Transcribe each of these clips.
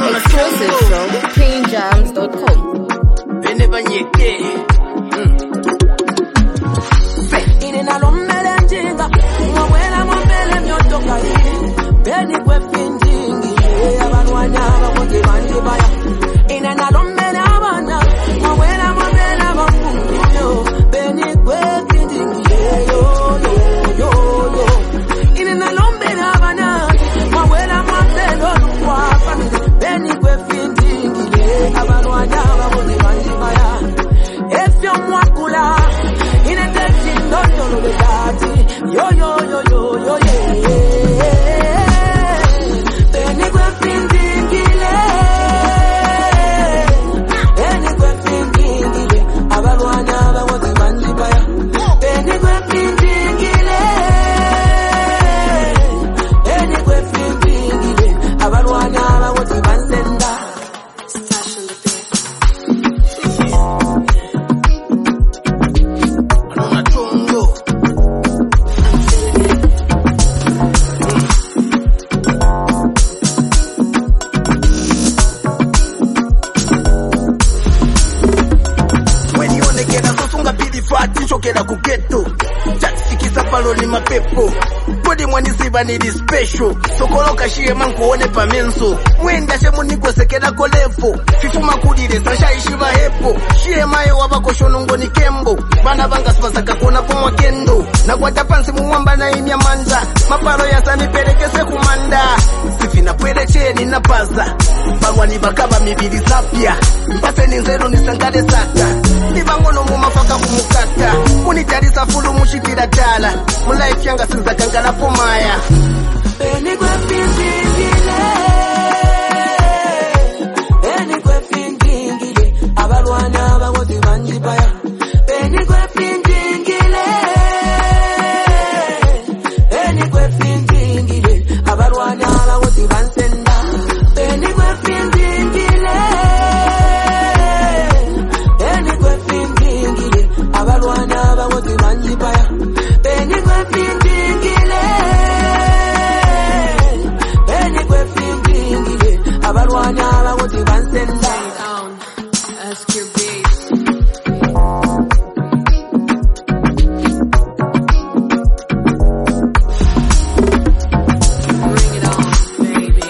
Exclusive from queenjams.com. Whenever you get Inena lombele njinga Mwawela mwambele myotoka hii Beni kwe pinjingi Abanwanya bakote banjibaya Inena lombele abana Mwawela mwambele bakunyo Beni kwe pinjingi Yo yo yo yo Inena lombele abana Mwawela mwambele lukwapa Beni kwe pinjingi Abanwanya bakote banjibaya Efyo mwakula Yo yo yo yo yo yeah. Beni kwe pindingile, beni kwe pindingile, abalwana bawote banjibaya. Beni kwe pindingile, beni kwe pindingile, abalwana bawote bansenda. Chokera kuketo Chaksikisa palo ni mapepo Kodi mwanisiba nili special Sokoloka shie mankuone pamenso Mwenda shemu niko sekera kolefo Fifuma kudire sasha ishiva hepo Shie mae wabako shonongo ni kembo Bana banga spasaka kona pomwa kendo Na kwa tapansi muwamba na imya manja Maparo ya sani perekese kumanda Sifina pwede chee nina paza Bagwa ni bakaba mibili sapia Mpase ni nzero ni sangade saka Nibangono mumafaka kumukata Munitarisa fulu mushitira tala Mulaifu yanga sinza kangala pomaya Beni kwe pindingile, beni kwe pindingile, abalwana bawote banjibaya. Beni kwe pindingile, beni kwe pindingile, abalwana bawote bansenda. Beni kwe pindingile, beni kwe pindingile, abalwana bawote banjibaya. Beni kwe pindingile, beni kwe pindingile, abalwana bawote bansenda. Ask your babes. Bring it on, baby.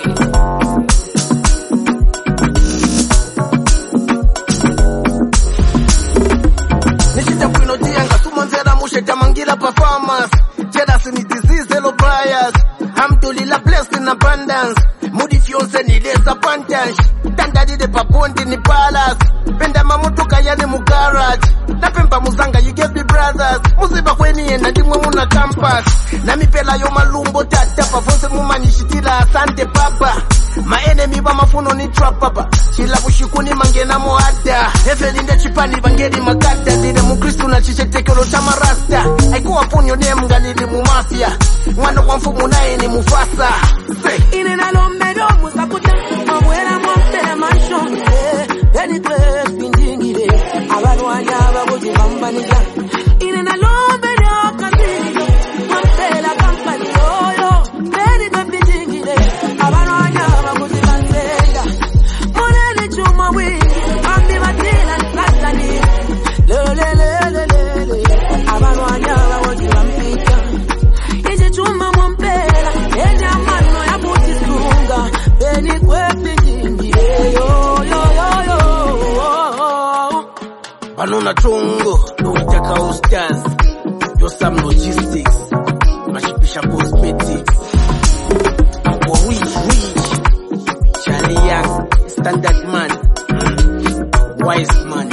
Nishita kwino tianga sumonzera musheta mangira performance Jealousy ni disease hello bias Hamdulillah blessed in abundance Mudi fionse ni lesa pantash Tandadi de papondi ni palace Penda mamutuka yani mu garage Napemba muzanga you gave me brothers Muziba kweni ena dimwe muna campus Na mipela yo malumbo tata Pavonse mumanishitila asante papa Ma enemy ba mafuno ni trap papa Chila kushikuni mangena moada Evelinde chipani bangeri makata Dile mukristu na chichetekelo tamarasta Aikuwa punyo ne mgalili mu mafia Mwana kwa mfumu nae ni mufasa Inena lombero musakuta Mwawela mwafte manshon Beni kwe pindingile abalwanya bawote bambaniza Inena lombero kazini Mwafela kampani yoyo Beni kwe pindingile abalwanya bawote bansenda Monene chuma wingi Ambi batila nsatani Lelelelelele abalwanya bawote bampika Ije chuma mwampela Enya mano ya butisunga Beni kwe pindingile yo yo yo yo Banona tungo Uitaka ustaz Yosam logistics Mashipisha cosmetics Mkwa rich Charlie Young Standard man Wise man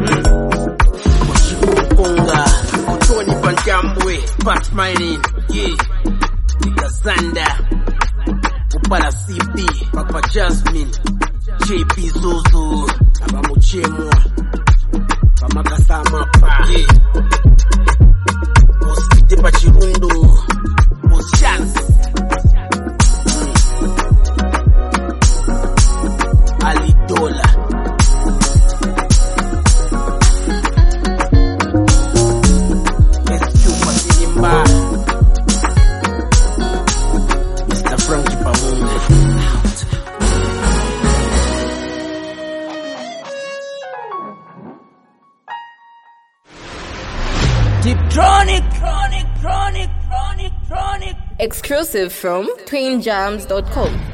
Koshiku Ponga Kutoni Pankambwe Pat Mining Yeah Nikazanda Upala CP Papa Jasmine JP Zozo Abamuchemwa Pamakasama pa Osite Pachirundo Oshans Ali Dola SQ Pasilimba Mr. Frankie Pamunga Tiptronic. Exclusive from twinjams.com.